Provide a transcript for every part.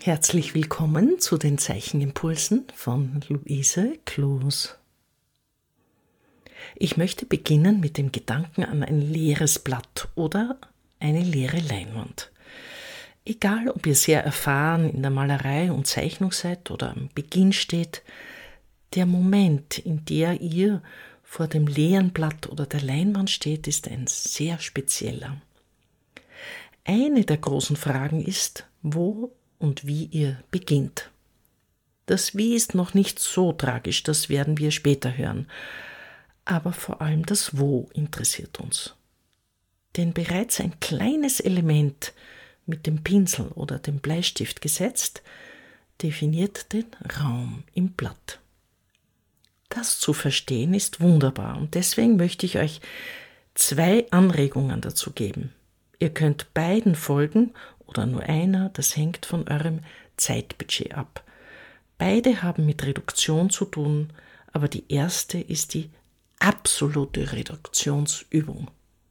Herzlich willkommen zu den Zeichenimpulsen von Luise Kloos. Ich möchte beginnen mit dem Gedanken an ein leeres Blatt oder eine leere Leinwand. Egal, ob ihr sehr erfahren in der Malerei und Zeichnung seid oder am Beginn steht, der Moment, in der ihr vor dem leeren Blatt oder der Leinwand steht, ist ein sehr spezieller. Eine der großen Fragen ist, wo und wie ihr beginnt. Das Wie ist noch nicht so tragisch, das werden wir später hören. Aber vor allem das Wo interessiert uns. Denn bereits ein kleines Element mit dem Pinsel oder dem Bleistift gesetzt, definiert den Raum im Blatt. Das zu verstehen ist wunderbar und deswegen möchte ich euch 2 Anregungen dazu geben. Ihr könnt beiden folgen oder nur einer, das hängt von eurem Zeitbudget ab. Beide haben mit Reduktion zu tun, aber die erste ist die absolute Reduktionsübung.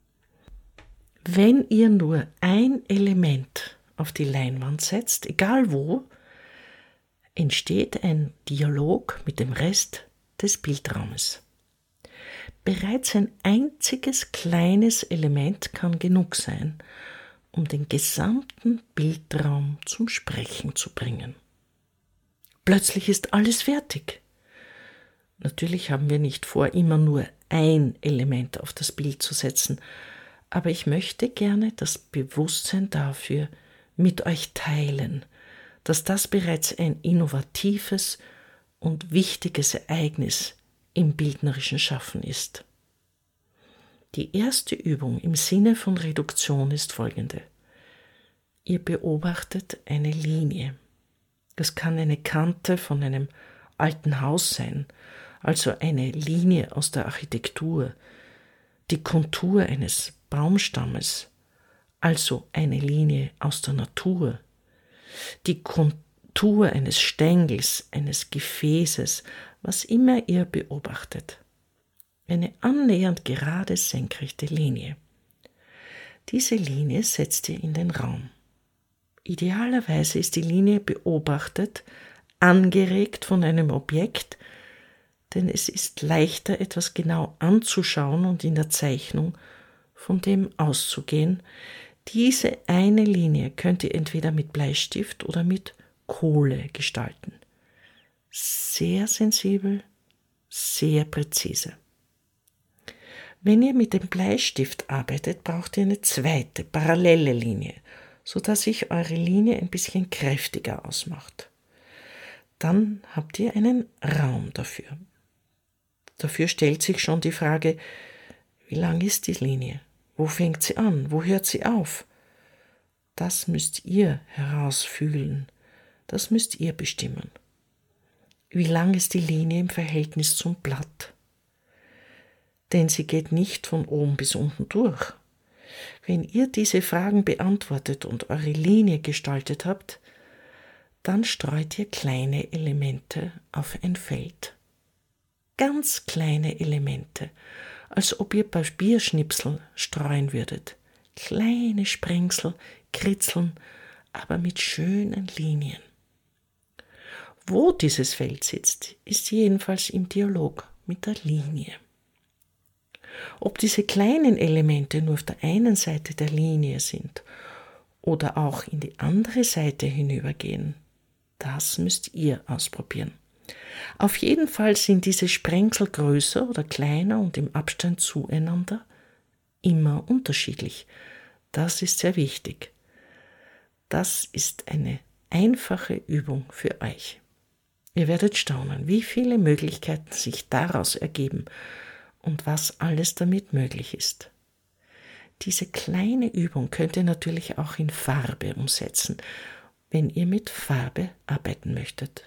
Wenn ihr nur ein Element auf die Leinwand setzt, egal wo, entsteht ein Dialog mit dem Rest des Bildraumes. Bereits ein einziges kleines Element kann genug sein, um den gesamten Bildraum zum Sprechen zu bringen. Plötzlich ist alles fertig. Natürlich haben wir nicht vor, immer nur ein Element auf das Bild zu setzen, aber ich möchte gerne das Bewusstsein dafür mit euch teilen, dass das bereits ein innovatives und wichtiges Ereignis im bildnerischen Schaffen ist. Die erste Übung im Sinne von Reduktion ist folgende. Ihr beobachtet eine Linie. Das kann eine Kante von einem alten Haus sein, also eine Linie aus der Architektur, die Kontur eines Baumstammes, also eine Linie aus der Natur, die Kontur eines Stängels, eines Gefäßes, was immer ihr beobachtet. Eine annähernd gerade senkrechte Linie. Diese Linie setzt ihr in den Raum. Idealerweise ist die Linie beobachtet, angeregt von einem Objekt, denn es ist leichter, etwas genau anzuschauen und in der Zeichnung von dem auszugehen. Diese eine Linie könnt ihr entweder mit Bleistift oder mit Kohle gestalten. Sehr sensibel, sehr präzise. Wenn ihr mit dem Bleistift arbeitet, braucht ihr eine zweite, parallele Linie, sodass sich eure Linie ein bisschen kräftiger ausmacht. Dann habt ihr einen Raum dafür. Dafür stellt sich schon die Frage, wie lang ist die Linie? Wo fängt sie an? Wo hört sie auf? Das müsst ihr herausfühlen. Das müsst ihr bestimmen. Wie lang ist die Linie im Verhältnis zum Blatt? Denn sie geht nicht von oben bis unten durch. Wenn ihr diese Fragen beantwortet und eure Linie gestaltet habt, dann streut ihr kleine Elemente auf ein Feld. Ganz kleine Elemente, als ob ihr Papierschnipsel streuen würdet. Kleine Sprengsel, Kritzeln, aber mit schönen Linien. Wo dieses Feld sitzt, ist jedenfalls im Dialog mit der Linie. Ob diese kleinen Elemente nur auf der einen Seite der Linie sind oder auch in die andere Seite hinübergehen, das müsst ihr ausprobieren. Auf jeden Fall sind diese Sprengsel größer oder kleiner und im Abstand zueinander immer unterschiedlich. Das ist sehr wichtig. Das ist eine einfache Übung für euch. Ihr werdet staunen, wie viele Möglichkeiten sich daraus ergeben und was alles damit möglich ist. Diese kleine Übung könnt ihr natürlich auch in Farbe umsetzen, wenn ihr mit Farbe arbeiten möchtet.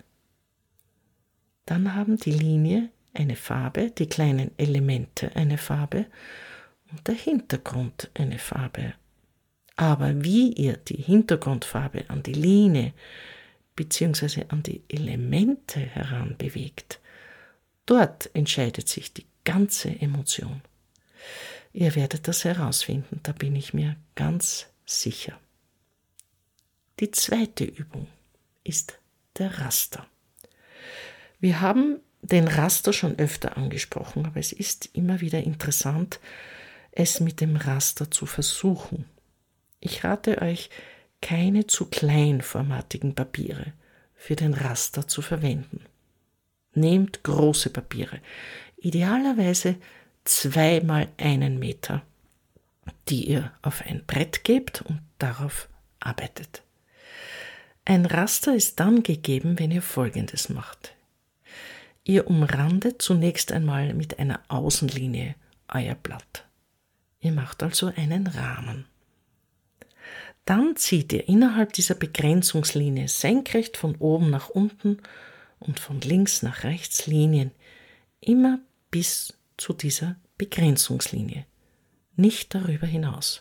Dann haben die Linie eine Farbe, die kleinen Elemente eine Farbe und der Hintergrund eine Farbe. Aber wie ihr die Hintergrundfarbe an die Linie bzw. an die Elemente heranbewegt, dort entscheidet sich die ganze Emotion. Ihr werdet das herausfinden, da bin ich mir ganz sicher. Die zweite Übung ist der Raster. Wir haben den Raster schon öfter angesprochen, aber es ist immer wieder interessant, es mit dem Raster zu versuchen. Ich rate euch, keine zu kleinformatigen Papiere für den Raster zu verwenden. Nehmt große Papiere, idealerweise 2 mal 1 Meter, die ihr auf ein Brett gebt und darauf arbeitet. Ein Raster ist dann gegeben, wenn ihr Folgendes macht. Ihr umrandet zunächst einmal mit einer Außenlinie euer Blatt. Ihr macht also einen Rahmen. Dann zieht ihr innerhalb dieser Begrenzungslinie senkrecht von oben nach unten und von links nach rechts Linien, immer bis zu dieser Begrenzungslinie, nicht darüber hinaus.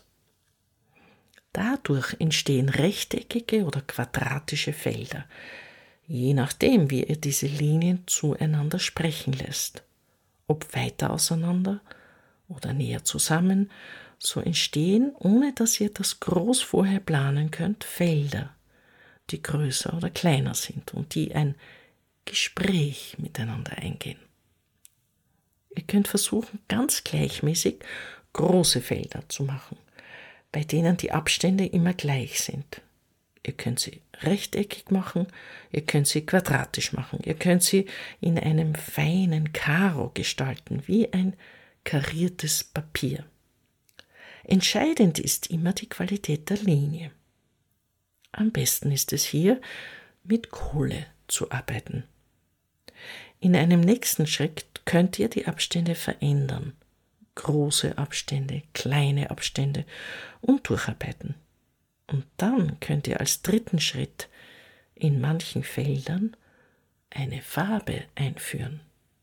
Dadurch entstehen rechteckige oder quadratische Felder, je nachdem, wie ihr diese Linien zueinander sprechen lässt. Ob weiter auseinander oder näher zusammen, so entstehen, ohne dass ihr das groß vorher planen könnt, Felder, die größer oder kleiner sind und die ein Gespräch miteinander eingehen. Ihr könnt versuchen, ganz gleichmäßig große Felder zu machen, bei denen die Abstände immer gleich sind. Ihr könnt sie rechteckig machen, ihr könnt sie quadratisch machen, ihr könnt sie in einem feinen Karo gestalten, wie ein kariertes Papier. Entscheidend ist immer die Qualität der Linie. Am besten ist es hier, mit Kohle zu arbeiten. In einem nächsten Schritt könnt ihr die Abstände verändern. Große Abstände, kleine Abstände und durcharbeiten. Und dann könnt ihr als dritten Schritt in manchen Feldern eine Farbe einführen.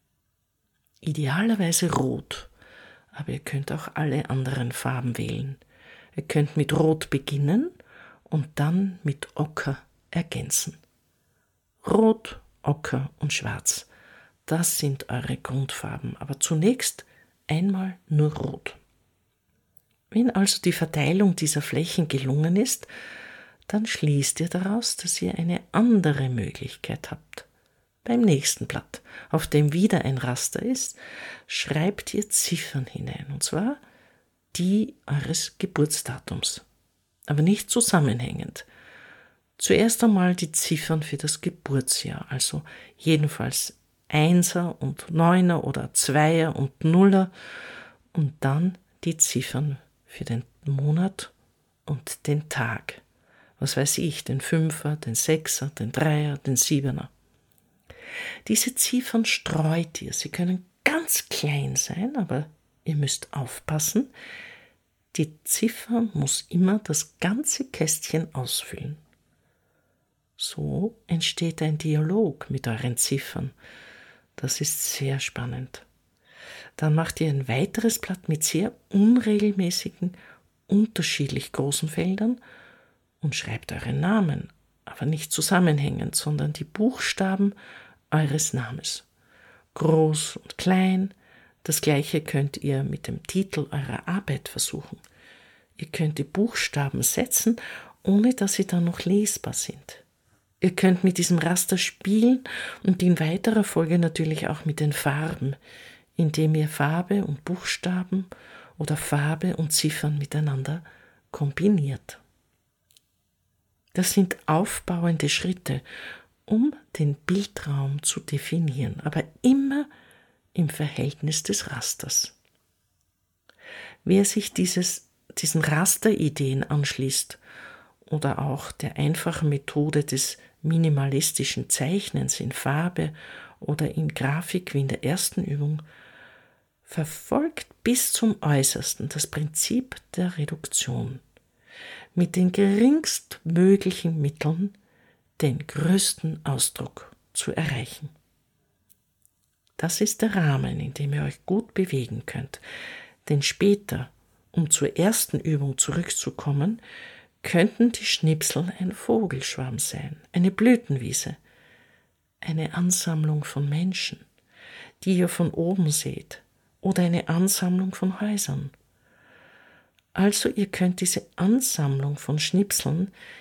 Idealerweise rot, aber ihr könnt auch alle anderen Farben wählen. Ihr könnt mit Rot beginnen und dann mit Ocker ergänzen. Rot, Ocker und Schwarz, das sind eure Grundfarben, aber zunächst einmal nur Rot. Wenn also die Verteilung dieser Flächen gelungen ist, dann schließt ihr daraus, dass ihr eine andere Möglichkeit habt. Beim nächsten Blatt, auf dem wieder ein Raster ist, schreibt ihr Ziffern hinein, und zwar die eures Geburtsdatums, aber nicht zusammenhängend. Zuerst einmal die Ziffern für das Geburtsjahr, also jedenfalls 1er und 9er oder 2er und 0er und dann die Ziffern für den Monat und den Tag. Was weiß ich, den 5er, den 6er, den 3er, den 7er. Diese Ziffern streut ihr. Sie können ganz klein sein, aber ihr müsst aufpassen. Die Ziffer muss immer das ganze Kästchen ausfüllen. So entsteht ein Dialog mit euren Ziffern. Das ist sehr spannend. Dann macht ihr ein weiteres Blatt mit sehr unregelmäßigen, unterschiedlich großen Feldern und schreibt euren Namen, aber nicht zusammenhängend, sondern die Buchstaben eures Namens. Groß und klein, das gleiche könnt ihr mit dem Titel eurer Arbeit versuchen. Ihr könnt die Buchstaben setzen, ohne dass sie dann noch lesbar sind. Ihr könnt mit diesem Raster spielen und in weiterer Folge natürlich auch mit den Farben, indem ihr Farbe und Buchstaben oder Farbe und Ziffern miteinander kombiniert. Das sind aufbauende Schritte, um den Bildraum zu definieren, aber immer im Verhältnis des Rasters. Wer sich diesen Rasterideen anschließt oder auch der einfachen Methode des minimalistischen Zeichnens in Farbe oder in Grafik wie in der ersten Übung, verfolgt bis zum Äußersten das Prinzip der Reduktion, mit den geringstmöglichen Mitteln den größten Ausdruck zu erreichen. Das ist der Rahmen, in dem ihr euch gut bewegen könnt, denn später, um zur ersten Übung zurückzukommen, könnten die Schnipsel ein Vogelschwarm sein, eine Blütenwiese, eine Ansammlung von Menschen, die ihr von oben seht, oder eine Ansammlung von Häusern. Also ihr könnt diese Ansammlung von Schnipseln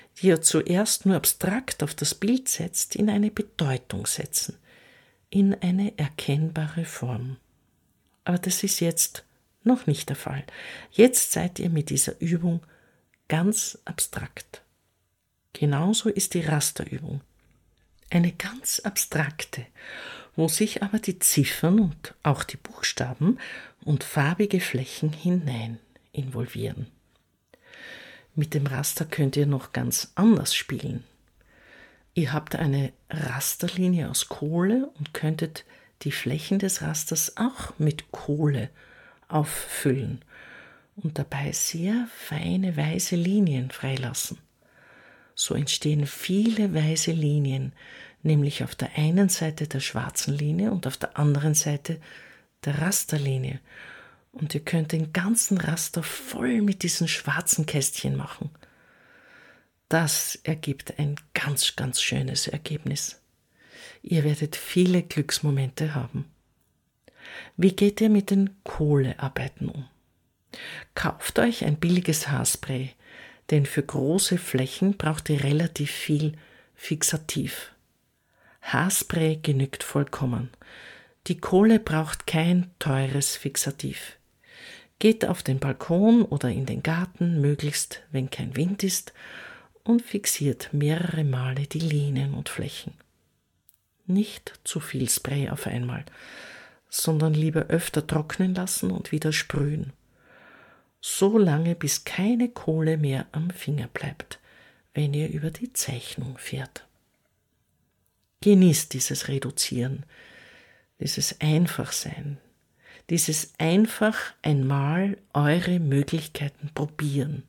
die ihr zuerst nur abstrakt auf das Bild setzt, in eine Bedeutung setzen, in eine erkennbare Form. Aber das ist jetzt noch nicht der Fall. Jetzt seid ihr mit dieser Übung ganz abstrakt. Genauso ist die Rasterübung. Eine ganz abstrakte, wo sich aber die Ziffern und auch die Buchstaben und farbige Flächen hinein involvieren. Mit dem Raster könnt ihr noch ganz anders spielen. Ihr habt eine Rasterlinie aus Kohle und könntet die Flächen des Rasters auch mit Kohle auffüllen und dabei sehr feine weiße Linien freilassen. So entstehen viele weiße Linien, nämlich auf der einen Seite der schwarzen Linie und auf der anderen Seite der Rasterlinie. Und ihr könnt den ganzen Raster voll mit diesen schwarzen Kästchen machen. Das ergibt ein ganz, ganz schönes Ergebnis. Ihr werdet viele Glücksmomente haben. Wie geht ihr mit den Kohlearbeiten um? Kauft euch ein billiges Haarspray, denn für große Flächen braucht ihr relativ viel Fixativ. Haarspray genügt vollkommen. Die Kohle braucht kein teures Fixativ. Geht auf den Balkon oder in den Garten, möglichst wenn kein Wind ist, und fixiert mehrere Male die Linien und Flächen. Nicht zu viel Spray auf einmal, sondern lieber öfter trocknen lassen und wieder sprühen. So lange, bis keine Kohle mehr am Finger bleibt, wenn ihr über die Zeichnung fährt. Genießt dieses Reduzieren, dieses Einfachsein, dieses einfach einmal eure Möglichkeiten probieren.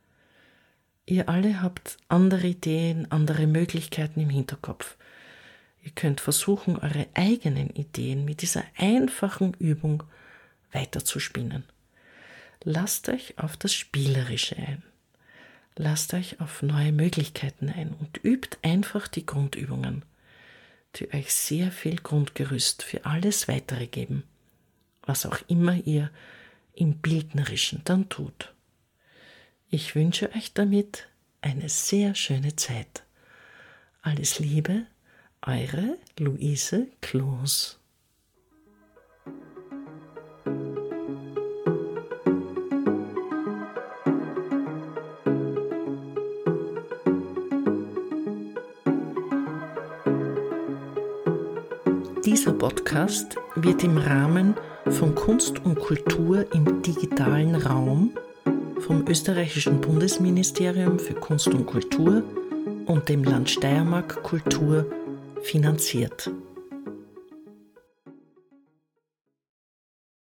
Ihr alle habt andere Ideen, andere Möglichkeiten im Hinterkopf. Ihr könnt versuchen, eure eigenen Ideen mit dieser einfachen Übung weiterzuspinnen. Lasst euch auf das Spielerische ein. Lasst euch auf neue Möglichkeiten ein und übt einfach die Grundübungen, die euch sehr viel Grundgerüst für alles Weitere geben, was auch immer ihr im Bildnerischen dann tut. Ich wünsche euch damit eine sehr schöne Zeit. Alles Liebe, eure Luise Kloos. Dieser Podcast wird im Rahmen von Kunst und Kultur im digitalen Raum vom Österreichischen Bundesministerium für Kunst und Kultur und dem Land Steiermark Kultur finanziert.